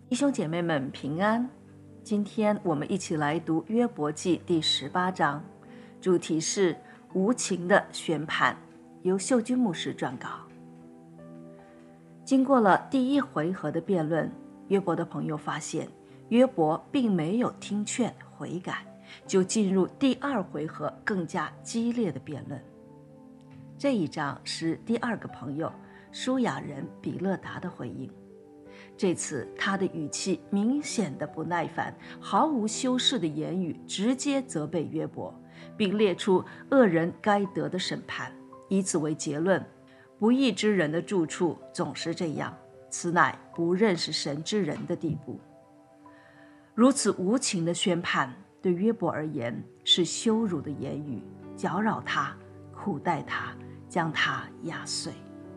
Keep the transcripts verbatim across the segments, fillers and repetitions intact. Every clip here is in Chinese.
弟兄姐妹们平安，今天我们一起来读约伯记第十八章，主题是无情的宣判，由秀君牧师撰稿。经过了第一回合的辩论，约伯的朋友发现约伯并没有听劝悔改，就进入第二回合更加激烈的辩论。这一章是第二个朋友舒雅人比勒达的回应。这次他的语气明显的不耐烦，毫无修饰的言语直接责备约伯，并列出恶人该得的审判，以此为结论：不义之人的住处总是这样，此乃不认识神之人的地步。如此无情的宣判对约伯而言是羞辱的言语，搅扰他，苦待他，将他压碎。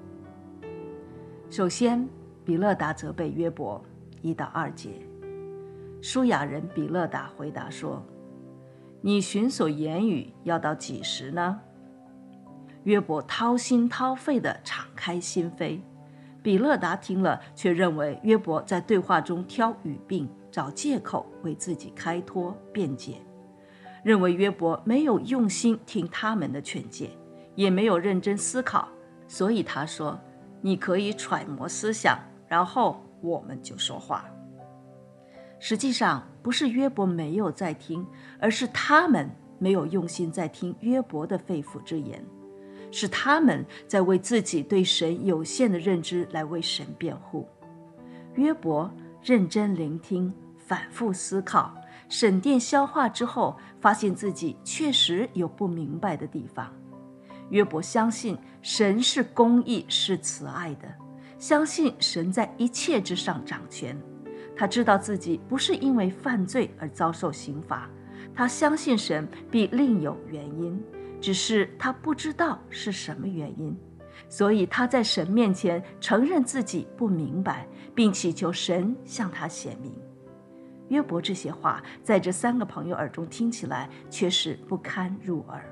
首先比勒达责备约伯一到二节，舒雅人比勒达回答说：你寻所言语要到几时呢？约伯掏心掏肺地敞开心扉，比勒达听了却认为约伯在对话中挑语病，找借口为自己开脱辩解，认为约伯没有用心听他们的劝诫，也没有认真思考，所以他说：你可以揣摩思想，然后我们就说话。实际上不是约伯没有在听，而是他们没有用心在听约伯的肺腑之言，是他们在为自己对神有限的认知来为神辩护。约伯认真聆听，反复思考，审淀消化之后，发现自己确实有不明白的地方。约伯相信神是公义，是慈爱的，相信神在一切之上掌权。他知道自己不是因为犯罪而遭受刑罚，他相信神必另有原因，只是他不知道是什么原因，所以他在神面前承认自己不明白，并祈求神向他显明。约伯这些话在这三个朋友耳中听起来却是不堪入耳。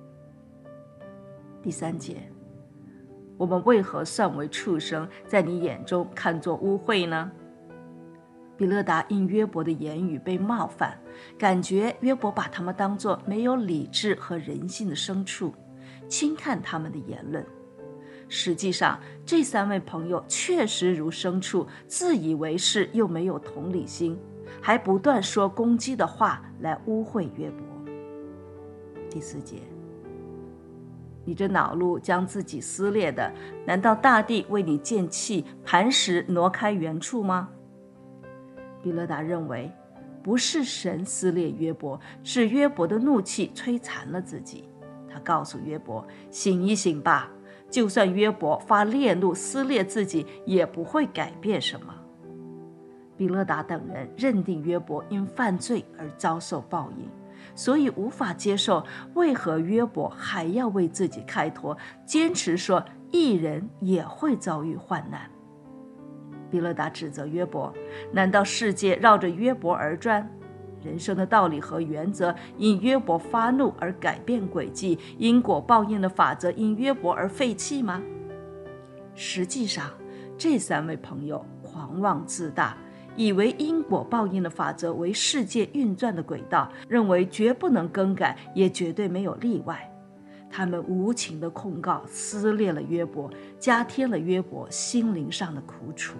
第三节，我们为何算为畜生，在你眼中看作污秽呢？比勒达因约伯的言语被冒犯，感觉约伯把他们当作没有理智和人性的牲畜，轻看他们的言论。实际上这三位朋友确实如牲畜，自以为是又没有同理心，还不断说攻击的话来污秽约伯。第四节，你这恼怒将自己撕裂的，难道大地为你见气，磐石挪开原处吗？比勒达认为不是神撕裂约伯，是约伯的怒气摧残了自己。他告诉约伯，醒一醒吧，就算约伯发烈怒撕裂自己，也不会改变什么。比勒达等人认定约伯因犯罪而遭受报应，所以无法接受为何约伯还要为自己开脱，坚持说义人也会遭遇患难。比勒达指责约伯，难道世界绕着约伯而转？人生的道理和原则因约伯发怒而改变轨迹，因果报应的法则因约伯而废弃吗？实际上这三位朋友狂妄自大，以为因果报应的法则为世界运转的轨道，认为绝不能更改，也绝对没有例外。他们无情的控告撕裂了约伯，加添了约伯心灵上的苦楚。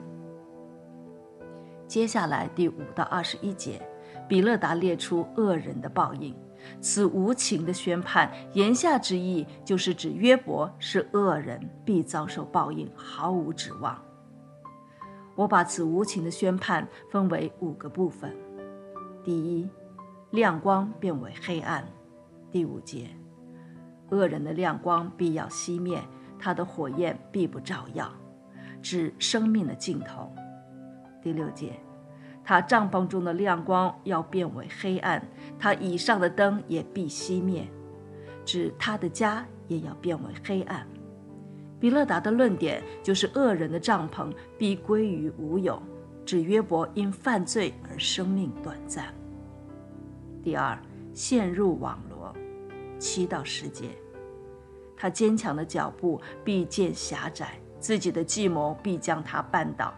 接下来第五到二十一节，比勒达列出恶人的报应。此无情的宣判，言下之意就是指约伯是恶人，必遭受报应，毫无指望。我把此无情的宣判分为五个部分。第一，亮光变为黑暗。第五节，恶人的亮光必要熄灭，他的火焰必不照耀，指生命的尽头。第六节，他帐篷中的亮光要变为黑暗，他以上的灯也必熄灭，指他的家也要变为黑暗。比勒达的论点就是恶人的帐篷必归于无有，指约伯因犯罪而生命短暂。第二，陷入网罗。七到十节，他坚强的脚步必见狭窄，自己的计谋必将他绊倒，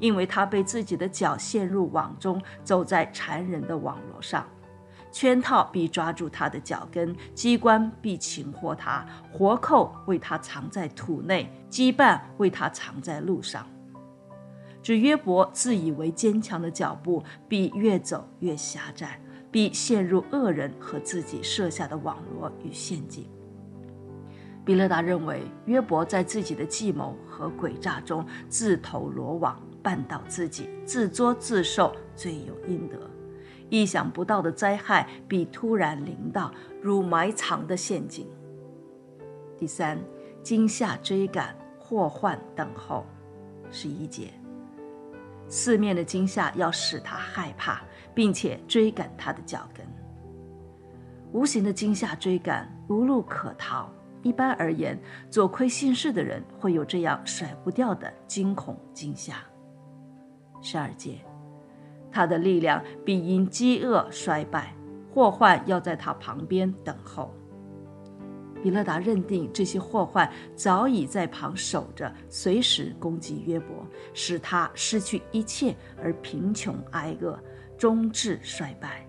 因为他被自己的脚陷入网中，走在缠人的网罗上。圈套必抓住他的脚跟，机关必擒获他，活扣为他藏在土内，羁绊为他藏在路上。只约伯自以为坚强的脚步必越走越狭窄，必陷入恶人和自己设下的网罗与陷阱。比勒达认为约伯在自己的计谋和诡诈中自投罗网，绊倒自己，自作自受，罪有应得。意想不到的灾害必突然临到，如埋藏的陷阱。第三，惊吓追赶，祸患等候。十一节，四面的惊吓要使他害怕，并且追赶他的脚跟。无形的惊吓追赶，无路可逃。一般而言，做亏心事的人会有这样甩不掉的惊恐惊吓。十二节，他的力量必因饥饿衰败，祸患要在他旁边等候。比勒达认定这些祸患早已在旁守着，随时攻击约伯，使他失去一切而贫穷挨饿，终至衰败。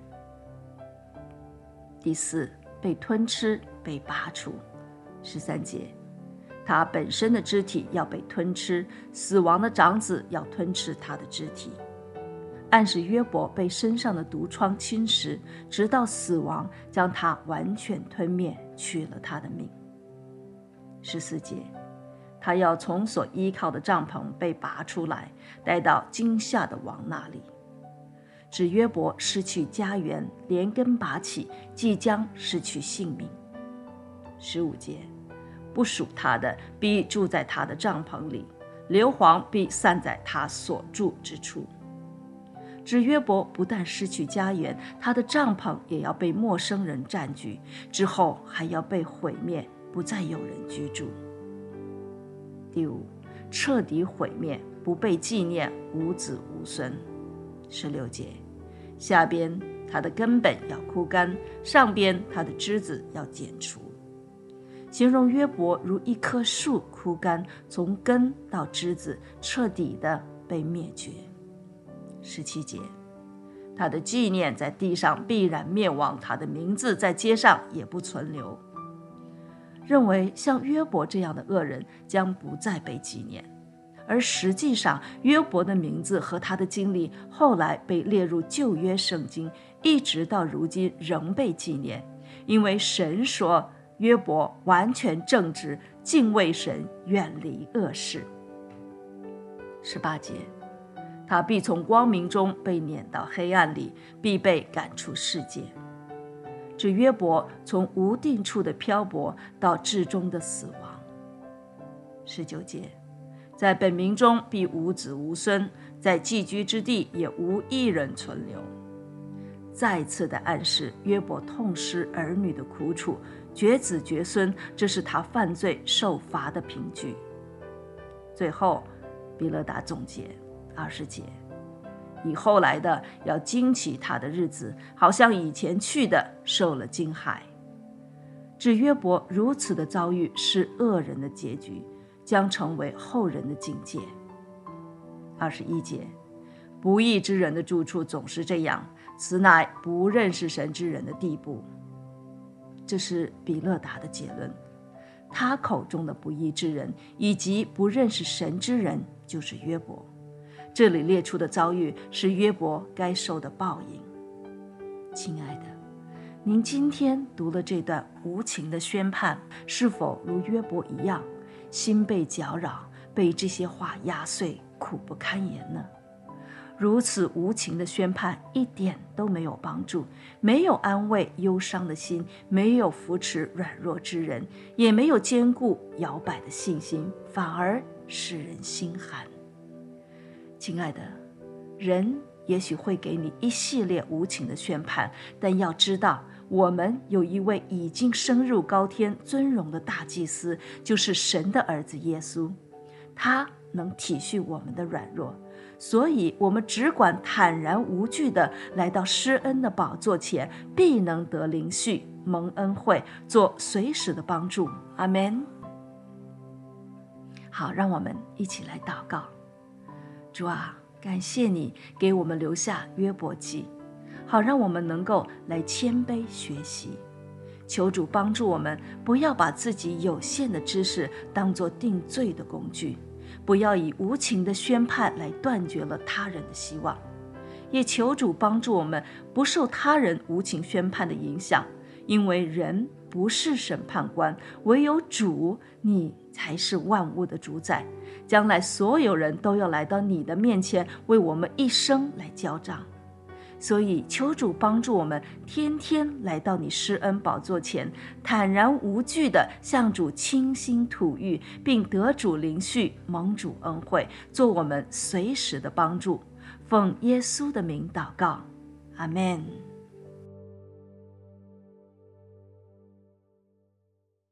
第四，被吞吃，被拔除。十三节，他本身的肢体要被吞吃，死亡的长子要吞吃他的肢体，暗示约伯被身上的毒疮侵蚀，直到死亡将他完全吞灭，取了他的命。十四节，他要从所依靠的帐篷被拔出来，带到惊吓的王那里。指约伯失去家园，连根拔起，即将失去性命。十五节，不属他的必住在他的帐篷里，硫磺必散在他所住之处。指约伯不但失去家园，他的帐篷也要被陌生人占据，之后还要被毁灭，不再有人居住。第五，彻底毁灭，不被纪念，无子无孙。十六节，下边他的根本要枯干，上边他的枝子要剪除。形容约伯如一棵树枯干，从根到枝子彻底的被灭绝。十七节，他的纪念在地上必然灭亡，他的名字在街上也不存留。认为像约伯这样的恶人将不再被纪念，而实际上约伯的名字和他的经历后来被列入旧约圣经，一直到如今仍被纪念，因为神说约伯完全正直，敬畏神，远离恶事。十八节，他必从光明中被撵到黑暗里，必被赶出世界。指约伯从无定处的漂泊到至终的死亡。十九节，在本民中必无子无孙，在寄居之地也无一人存留。再次的暗示约伯痛失儿女的苦楚，绝子绝孙，这是他犯罪受罚的凭据。最后比勒达总结二十节，以后来的要惊奇他的日子，好像以前去的受了惊骇。指约伯如此的遭遇是恶人的结局，将成为后人的境界。二十一节，不义之人的住处总是这样，此乃不认识神之人的地步。这是比勒达的结论。他口中的不义之人以及不认识神之人就是约伯。这里列出的遭遇是约伯该受的报应。亲爱的，您今天读了这段无情的宣判，是否如约伯一样，心被搅扰，被这些话压碎，苦不堪言呢？如此无情的宣判一点都没有帮助，没有安慰忧伤的心，没有扶持软弱之人，也没有坚固摇摆的信心，反而使人心寒。亲爱的，人也许会给你一系列无情的宣判，但要知道，我们有一位已经升入高天尊荣的大祭司，就是神的儿子耶稣，他能体恤我们的软弱，所以我们只管坦然无惧地来到施恩的宝座前，必能得灵恤，蒙恩惠，做随时的帮助。阿们。好，让我们一起来祷告。主啊， 感谢你给我们留下约伯记，好让我们能够来谦卑学习。求主帮助我们，不要把自己有限的知识当作定罪的工具，不要以无情的宣判来断绝了他人的希望。也求主帮助我们，不受他人无情宣判的影响，因为人不是审判官，唯有主，你才是万物的主宰。将来所有人都要来到你的面前，为我们一生来交账。所以求主帮助我们，天天来到你施恩宝座前，坦然无惧地向主倾心吐意，并得主灵恤，蒙主恩惠，做我们随时的帮助。奉耶稣的名祷告，阿们。